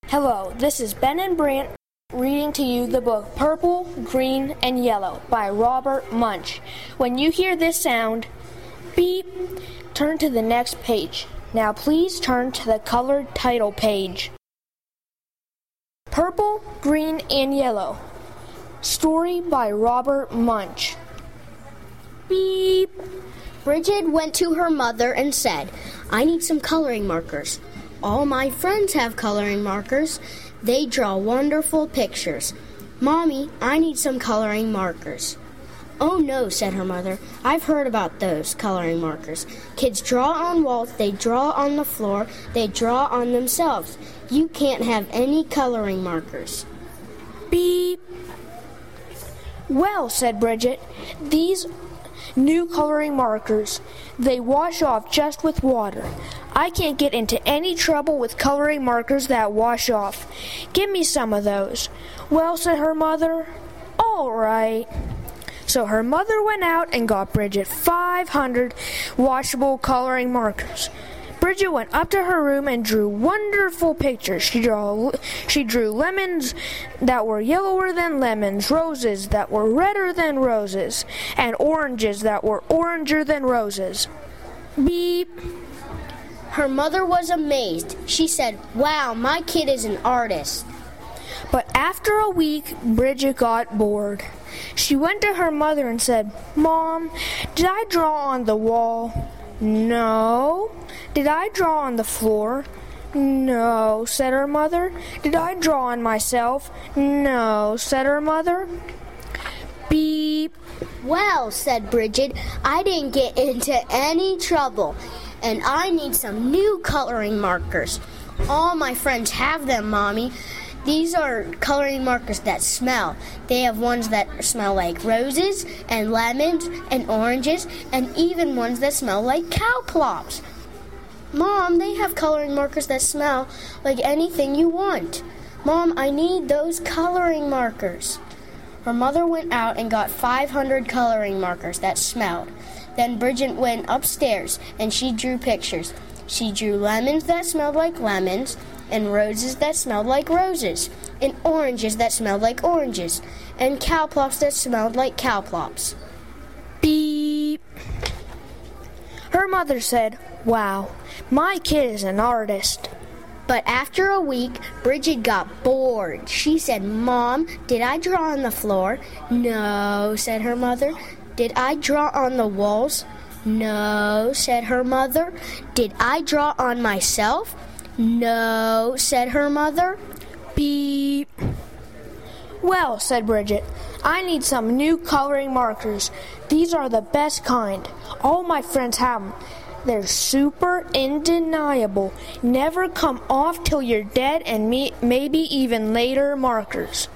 Hello, this is Ben and Brant reading to you the book Purple, Green, and Yellow by Robert Munsch. When you hear this sound, beep, turn to the next page. Now please turn to the colored title page. Purple, Green, and Yellow. Story by Robert Munsch. Beep. Bridget went to her mother and said, "I need some coloring markers. All my friends have coloring markers. They draw wonderful pictures. Mommy, I need some coloring markers." "Oh no," said her mother. "I've heard about those coloring markers. Kids draw on walls, they draw on the floor, they draw on themselves. You can't have any coloring markers." Beep. "Well," said Bridget, "these new coloring markers, they wash off just with water. I can't get into any trouble with coloring markers that wash off. Give me some of those." "Well," said her mother, "all right." So her mother went out and got Bridget 500 washable coloring markers. Bridget went up to her room and drew wonderful pictures. She drew lemons that were yellower than lemons, roses that were redder than roses, and oranges that were oranger than roses. Beep. Her mother was amazed. She said, "Wow, my kid is an artist." But after a week, Bridget got bored. She went to her mother and said, "Mom, did I draw on the wall?" "No." "Did I draw on the floor?" "No," said her mother. "Did I draw on myself?" "No," said her mother. Beep. "Well," said Bridget, "I didn't get into any trouble, and I need some new coloring markers. All my friends have them, Mommy. These are coloring markers that smell. They have ones that smell like roses and lemons and oranges, and even ones that smell like cow plops. Mom, they have coloring markers that smell like anything you want. Mom, I need those coloring markers." Her mother went out and got 500 coloring markers that smelled. Then Bridget went upstairs and she drew pictures. She drew lemons that smelled like lemons, and roses that smelled like roses, and oranges that smelled like oranges, and cow plops that smelled like cow plops. Beep. Her mother said, "Wow, my kid is an artist." But after a week, Bridget got bored. She said, "Mom, did I draw on the floor?" "No," said her mother. "Did I draw on the walls?" "No," said her mother. "Did I draw on myself?" "No," said her mother. Beep. "Well," said Bridget, "I need some new coloring markers. These are the best kind. All my friends have them. They're super undeniable, never come off till you're dead, and maybe even later markers.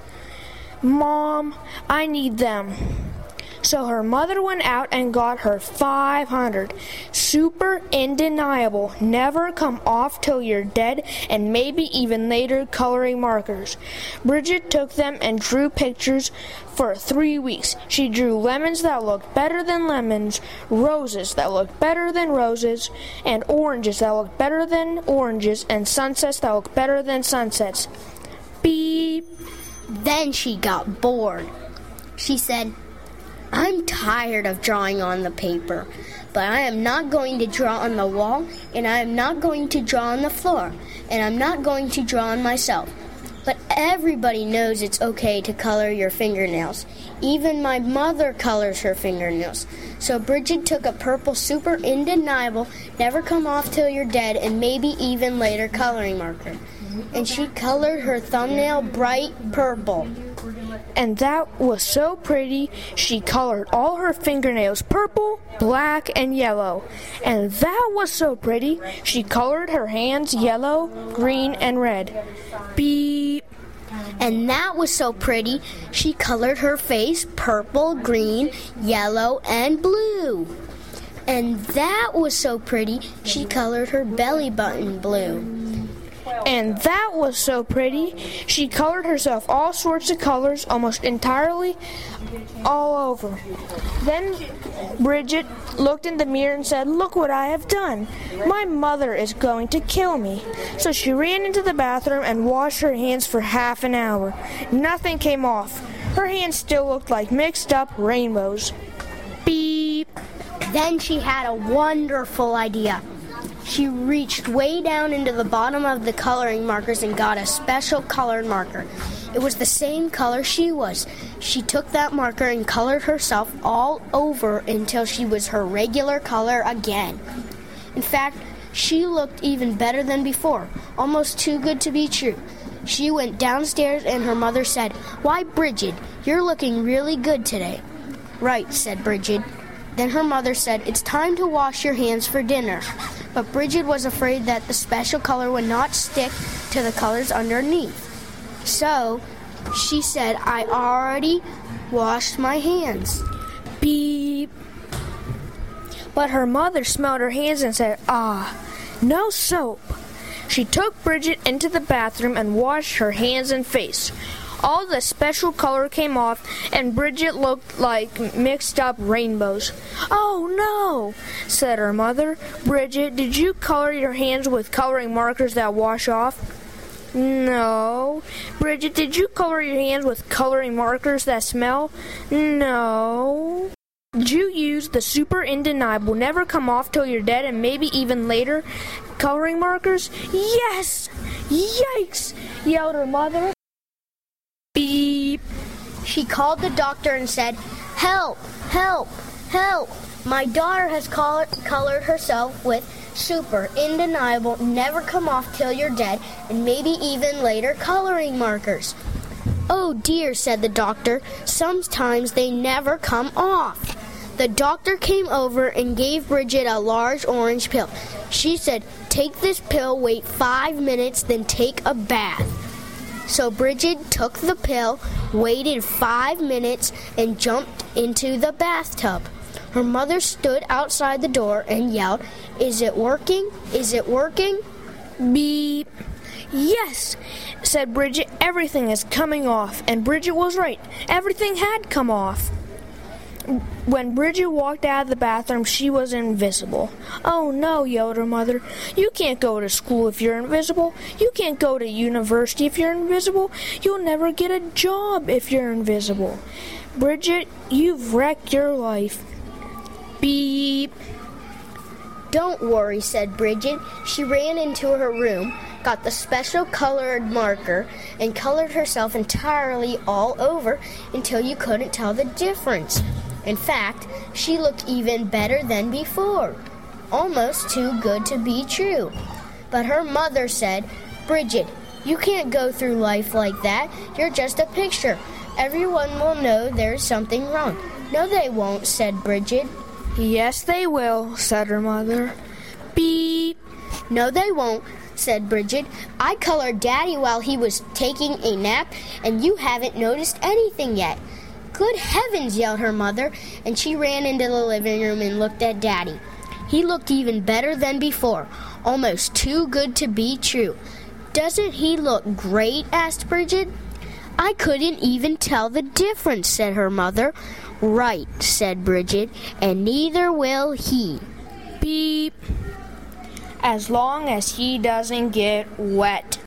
Mom, I need them." So her mother went out and got her 500 super undeniable, never come off till you're dead, and maybe even later coloring markers. Bridget took them and drew pictures for 3 weeks. She drew lemons that looked better than lemons, roses that looked better than roses, and oranges that looked better than oranges, and sunsets that looked better than sunsets. Beep. Then she got bored. She said, "I'm tired of drawing on the paper, but I am not going to draw on the wall, and I am not going to draw on the floor, and I'm not going to draw on myself. But everybody knows it's okay to color your fingernails. Even my mother colors her fingernails." So Bridget took a purple super undeniable, never come off till you're dead, and maybe even later coloring marker, and she colored her thumbnail bright purple. And that was so pretty, she colored all her fingernails purple, black, and yellow. And that was so pretty, she colored her hands yellow, green, and red. Beep. And that was so pretty, she colored her face purple, green, yellow, and blue. And that was so pretty, she colored her belly button blue. And that was so pretty. She colored herself all sorts of colors, almost entirely all over. Then Bridget looked in the mirror and said, "Look what I have done. My mother is going to kill me." So she ran into the bathroom and washed her hands for half an hour. Nothing came off. Her hands still looked like mixed up rainbows. Beep. Then she had a wonderful idea. She reached way down into the bottom of the coloring markers and got a special colored marker. It was the same color she was. She took that marker and colored herself all over until she was her regular color again. In fact, she looked even better than before, almost too good to be true. She went downstairs and her mother said, "Why, Bridget, you're looking really good today." "Right," said Bridget. Then her mother said, "It's time to wash your hands for dinner." But Bridget was afraid that the special color would not stick to the colors underneath. So she said, "I already washed my hands." Beep. But her mother smelled her hands and said, "Ah, no soap." She took Bridget into the bathroom and washed her hands and face. All the special color came off, and Bridget looked like mixed up rainbows. "Oh, no," said her mother. "Bridget, did you color your hands with coloring markers that wash off?" "No." "Bridget, did you color your hands with coloring markers that smell?" "No." "Did you use the super undeniable, never come off till you're dead and maybe even later coloring markers?" "Yes!" "Yikes!" yelled her mother. Beep. She called the doctor and said, "Help! Help! Help! My daughter has colored herself with super undeniable, never come off till you're dead, and maybe even later coloring markers." "Oh dear," said the doctor. "Sometimes they never come off." The doctor came over and gave Bridget a large orange pill. She said, "Take this pill, wait 5 minutes, then take a bath." So Bridget took the pill, waited 5 minutes, and jumped into the bathtub. Her mother stood outside the door and yelled, "Is it working? Is it working?" Beep. "Yes," said Bridget, "everything is coming off." And Bridget was right. Everything had come off. When Bridget walked out of the bathroom, she was invisible. "Oh no," yelled her mother. "You can't go to school if you're invisible. You can't go to university if you're invisible. You'll never get a job if you're invisible. Bridget, you've wrecked your life." Beep. "Don't worry," said Bridget. She ran into her room, got the special colored marker, and colored herself entirely all over until you couldn't tell the difference. In fact, she looked even better than before. Almost too good to be true. But her mother said, "Bridget, you can't go through life like that. You're just a picture. Everyone will know there's something wrong." "No, they won't," said Bridget. "Yes, they will," said her mother. Beep. "No, they won't," said Bridget. "I colored Daddy while he was taking a nap, and you haven't noticed anything yet." "Good heavens," yelled her mother, and she ran into the living room and looked at Daddy. He looked even better than before, almost too good to be true. "Doesn't he look great?" asked Bridget. "I couldn't even tell the difference," said her mother. "Right," said Bridget, "and neither will he." Beep. "As long as he doesn't get wet."